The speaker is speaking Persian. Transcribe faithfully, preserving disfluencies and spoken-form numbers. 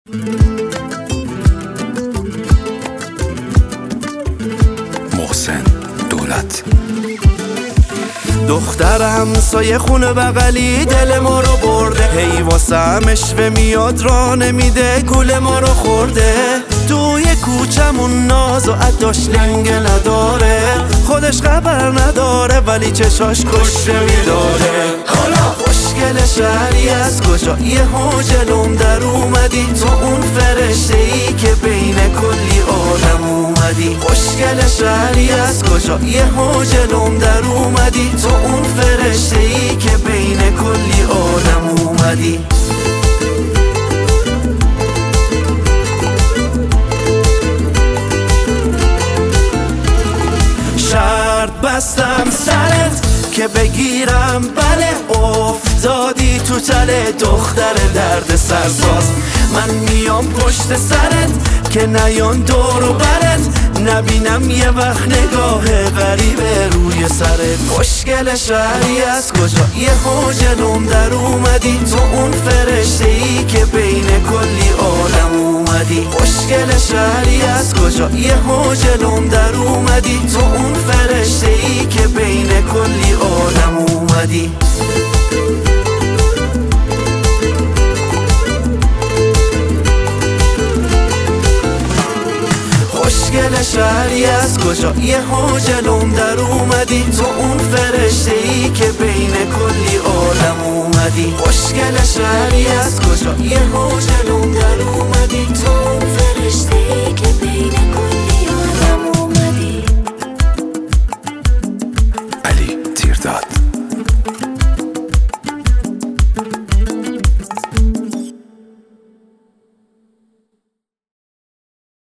محسن دولت. دختر همسایه خونه بغلی دل ما رو برده، هی واسه همشوه میاد را نمیده، گول ما رو خورده. توی کوچمون ناز و عداش لنگه نداره، خودش خبر نداره ولی چشاش کشته میداره. حالا خوشگل شهری از کجا یه جلوم در اومدی، تو اون فرشته ای که بین کلی آدم اومدی. خوشگل شهری از کجا یه جلوم در اومدی، تو اون فرشته ای که بین کلی آدم اومدی. شرط بستم سرت که بگیرم، بله افتادی تو تله دختر درد سرساز. من میام پشت سرت که نیان دور و برت، نبینم یه وقت نگاه غریبه روی سرت. خوشگل شهری از کجا یه جلوم در اومدی، تو اون فرشته ای که بین کلی آدم اومدی. خوشگل شهری از کجا یه جلوم در اومدی، تو اون فرشته ای که بین کلی آدم اومدی. خوشگل شهری از کجا یه جلوم در اومدی، تو اون فرشته ای که بین کلی عالم اومدی. خوشگل شهری از کجا یه